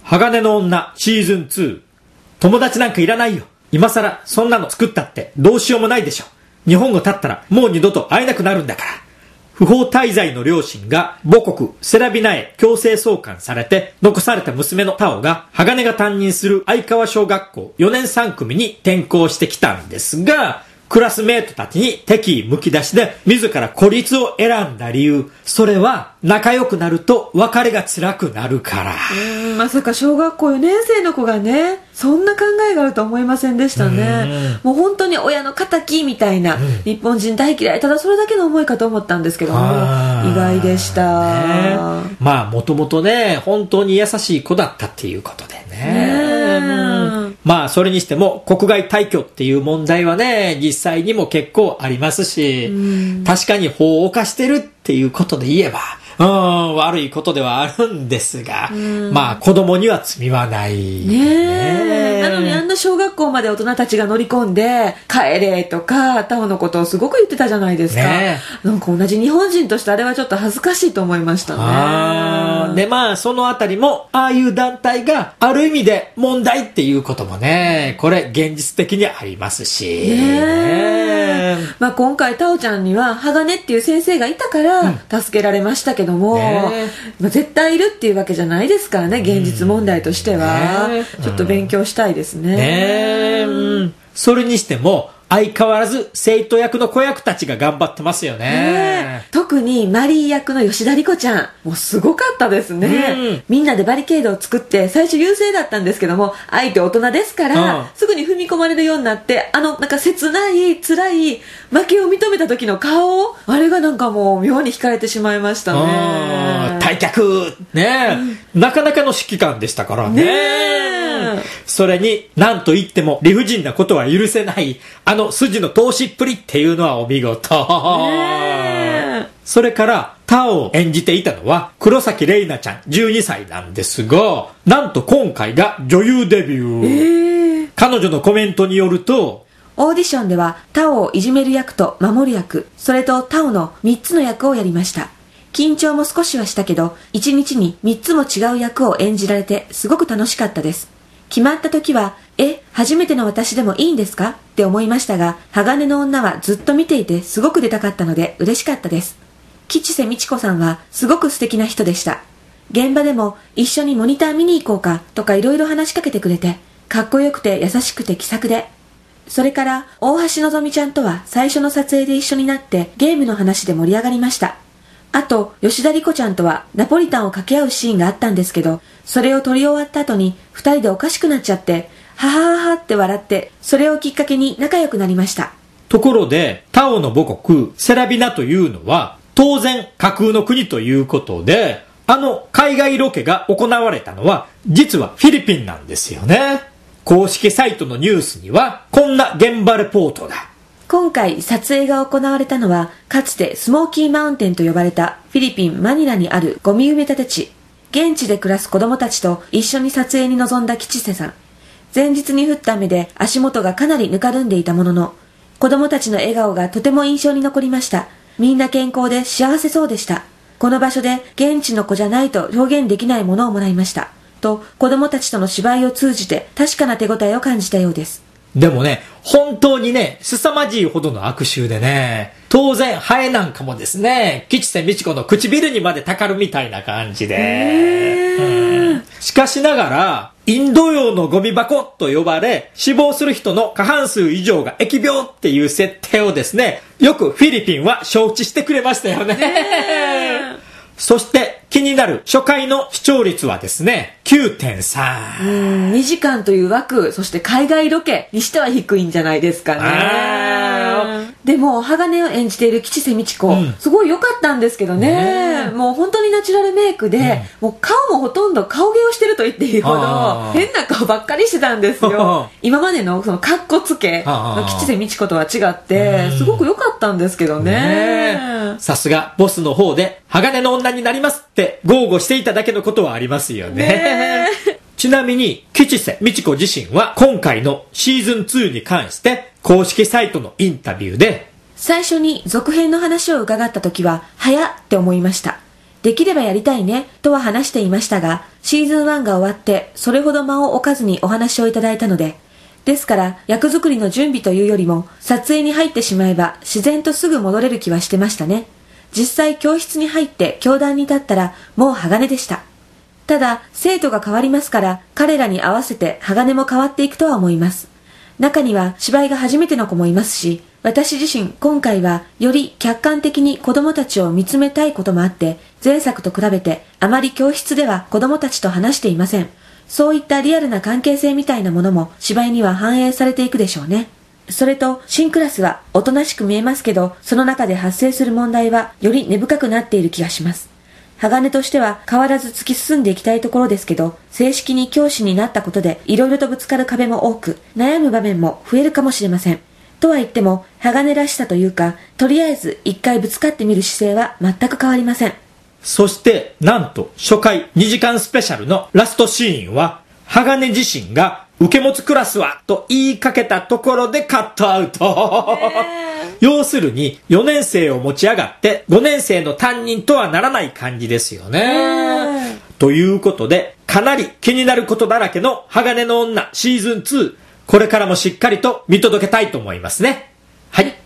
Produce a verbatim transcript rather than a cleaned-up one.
鋼の女シーズンツー。友達なんかいらないよ。今さらそんなの作ったってどうしようもないでしょ。日本が経ったらもう二度と会えなくなるんだから。不法滞在の両親が母国セラビナへ強制送還されて、残された娘のタオが鋼が担任する相川小学校よねんさん組に転校してきたんですが、クラスメートたちに敵意むき出しで自ら孤立を選んだ理由、それは仲良くなると別れが辛くなるから。 うーん、まさか小学校よねん生の子がね、そんな考えがあるとは思いませんでしたね。もう本当に親の敵みたいな、うん、日本人大嫌い、ただそれだけの思いかと思ったんですけども、意外でした、 ね、まあもともとね本当に優しい子だったっていうことでね、ね、まあそれにしても国外退去っていう問題はね実際にも結構ありますし、うん、確かに法を犯してるっていうことで言えばうん、悪いことではあるんですが、うん、まあ子供には罪はない。 ねえ。なのにあんな小学校まで大人たちが乗り込んで、帰れとか、タオのことをすごく言ってたじゃないですか。ね、なんか同じ日本人としてあれはちょっと恥ずかしいと思いましたね。 あで、まあそのあたりも、ああいう団体がある意味で問題っていうこともね、これ現実的にありますし。 ねねまあ今回タオちゃんには鋼っていう先生がいたから助けられましたけど、もねまあ、絶対いるっていうわけじゃないですからね、現実問題としては、ね、ちょっと勉強したいですね。 ね、うん、それにしても相変わらず生徒役の子役たちが頑張ってますよね。 ね特にマリー役の吉田莉子ちゃんもうすごかったですね、うん、みんなでバリケードを作って最初優勢だったんですけども相手大人ですから、うん、すぐに踏み込まれるようになってあのなんか切ない辛い負けを認めた時の顔あれがなんかもう妙に惹かれてしまいましたね。 退却ね、うん、なかなかの指揮官でしたからね。ねそれに何と言っても理不尽なことは許せないあの筋の通しっぷりっていうのはお見事、ね、それからタオを演じていたのは黒崎レイナちゃんじゅうにさいなんですが、なんと今回が女優デビュー、えー、彼女のコメントによるとオーディションではタオをいじめる役と守る役、それとタオのみっつの役をやりました。緊張も少しはしたけどいちにちにみっつも違う役を演じられてすごく楽しかったです。決まった時はえ、初めての私でもいいんですかって思いましたが、鋼の女はずっと見ていてすごく出たかったので嬉しかったです。吉瀬美智子さんはすごく素敵な人でした。現場でも一緒にモニター見に行こうかとかいろいろ話しかけてくれて、かっこよくて優しくて気さくで、それから大橋のぞみちゃんとは最初の撮影で一緒になってゲームの話で盛り上がりました。あと吉田莉子ちゃんとはナポリタンを掛け合うシーンがあったんですけど、それを撮り終わった後に二人でおかしくなっちゃってははははって笑って、それをきっかけに仲良くなりました。 ところでタオの母国セラビナというのは当然架空の国ということで、あの海外ロケが行われたのは実はフィリピンなんですよね。公式サイトのニュースにはこんな現場レポートが。 今回撮影が行われたのはかつてスモーキーマウンテンと呼ばれたフィリピン・マニラにあるゴミ埋め立て地。現地で暮らす子供たちと一緒に撮影に臨んだ吉瀬さん。前日に降った雨で足元がかなりぬかるんでいたものの、子供たちの笑顔がとても印象に残りました。みんな健康で幸せそうでした。この場所で現地の子じゃないと表現できないものをもらいました。と子供たちとの芝居を通じて確かな手応えを感じたようです。 でもね、本当にね、凄まじいほどの悪臭でね、当然ハエなんかもですね、吉瀬美智子の唇にまでたかるみたいな感じで、うん、しかしながらインド洋のゴミ箱と呼ばれ、死亡する人の過半数以上が疫病っていう設定をですね、よくフィリピンは承知してくれましたよね。そして気になる初回の視聴率はですね きゅうてんさん。 うーんにじかんという枠、そして海外ロケにしては低いんじゃないですかね。でも鋼を演じている吉瀬美智子、うん、すごい良かったんですけど ね, ねもう本当にナチュラルメイクで、うん、もう顔もほとんど顔芸をしてると言っていいほど変な顔ばっかりしてたんですよ。今までのそのカッコつけの吉瀬美智子とは違ってすごく良かったんですけどね。 さすがボスの方で鋼の女になりますって豪語していただけのことはありますよ ね, ねちなみに吉瀬美智子自身は今回のシーズンツーに関して公式サイトのインタビューで、 最初に続編の話を伺った時は早って思いました。 できればやりたいねとは話していましたが、シーズンワンが終わってそれほど間を置かずにお話をいただいたので、ですから役作りの準備というよりも撮影に入ってしまえば自然とすぐ戻れる気はしてましたね。実際教室に入って教壇に立ったらもう鋼でした。ただ生徒が変わりますから彼らに合わせて鋼も変わっていくとは思います。中には芝居が初めての子もいますし、私自身今回はより客観的に子供たちを見つめたいこともあって、前作と比べてあまり教室では子供たちと話していません。そういったリアルな関係性みたいなものも芝居には反映されていくでしょうね。それと新クラスはおとなしく見えますけど、その中で発生する問題はより根深くなっている気がします。鋼としては変わらず突き進んでいきたいところですけど、正式に教師になったことで色々とぶつかる壁も多く、悩む場面も増えるかもしれません。とは言っても鋼らしさというか、とりあえず一回ぶつかってみる姿勢は全く変わりません。 そしてなんと初回にじかんスペシャルのラストシーンは、鋼自身が受け持つクラスはと言いかけたところでカットアウト要するによねん生を持ち上がってごねん生の担任とはならない感じですよね。ということでかなり気になることだらけの鋼の女シーズンツー、これからもしっかりと見届けたいと思いますね。はい。